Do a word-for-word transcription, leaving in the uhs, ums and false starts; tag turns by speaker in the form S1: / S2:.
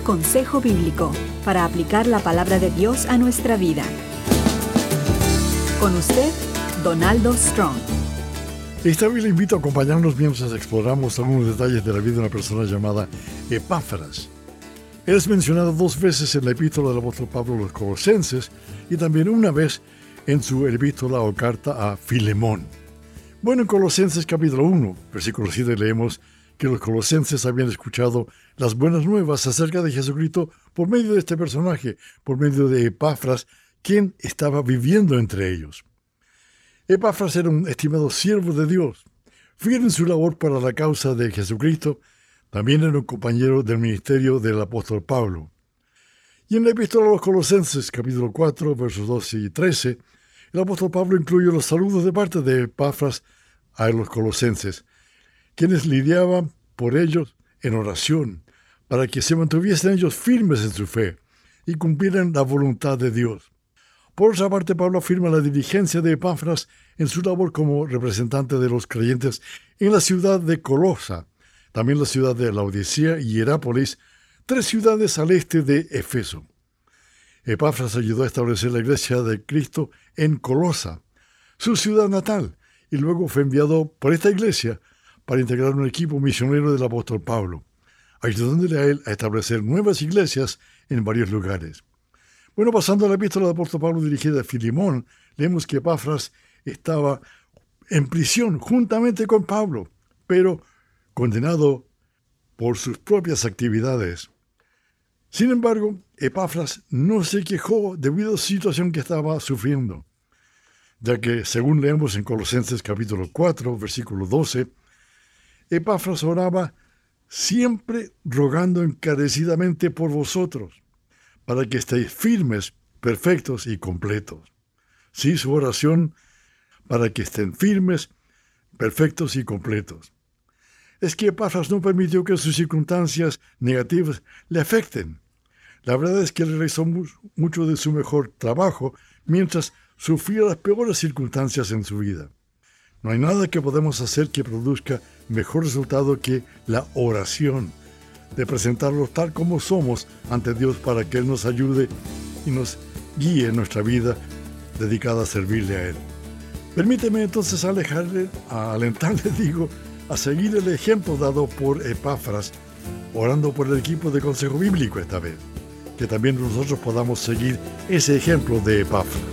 S1: Consejo Bíblico, para aplicar la palabra de Dios a nuestra vida. Con usted, Donaldo Strong.
S2: Esta vez le invito a acompañarnos mientras exploramos algunos detalles de la vida de una persona llamada Epáfras. Él es mencionado dos veces en la epístola del apóstol Pablo a los Colosenses y también una vez en su epístola o carta a Filemón. Bueno, en Colosenses capítulo uno, versículo siete, leemos que los colosenses habían escuchado las buenas nuevas acerca de Jesucristo por medio de este personaje, por medio de Epáfras, quien estaba viviendo entre ellos. Epáfras era un estimado siervo de Dios, fiel en su labor para la causa de Jesucristo. También era un compañero del ministerio del apóstol Pablo. Y en la epístola a los Colosenses, capítulo cuatro, versos doce y trece, el apóstol Pablo incluye los saludos de parte de Epáfras a los colosenses, quienes lidiaban por ellos en oración, para que se mantuviesen ellos firmes en su fe y cumplieran la voluntad de Dios. Por otra parte, Pablo afirma la diligencia de Epáfras en su labor como representante de los creyentes en la ciudad de Colosa, también la ciudad de Laodicea y Hierápolis, tres ciudades al este de Efeso. Epáfras ayudó a establecer la iglesia de Cristo en Colosa, su ciudad natal, y luego fue enviado por esta iglesia para integrar un equipo misionero del apóstol Pablo, ayudándole a él a establecer nuevas iglesias en varios lugares. Bueno, pasando a la epístola del apóstol Pablo dirigida a Filemón, leemos que Epáfras estaba en prisión juntamente con Pablo, pero condenado por sus propias actividades. Sin embargo, Epáfras no se quejó debido a la situación que estaba sufriendo, ya que, según leemos en Colosenses capítulo cuatro, versículo doce, Epáfras oraba siempre rogando encarecidamente por vosotros, para que estéis firmes, perfectos y completos. Sí, su oración para que estén firmes, perfectos y completos. Es que Epáfras no permitió que sus circunstancias negativas le afecten. La verdad es que él realizó mucho de su mejor trabajo mientras sufría las peores circunstancias en su vida. No hay nada que podemos hacer que produzca mejor resultado que la oración, de presentarlos tal como somos ante Dios para que Él nos ayude y nos guíe en nuestra vida dedicada a servirle a Él. Permíteme entonces alejarle, a alentarle, digo, a seguir el ejemplo dado por Epáfras, orando por el equipo de Consejo Bíblico esta vez, que también nosotros podamos seguir ese ejemplo de Epáfras.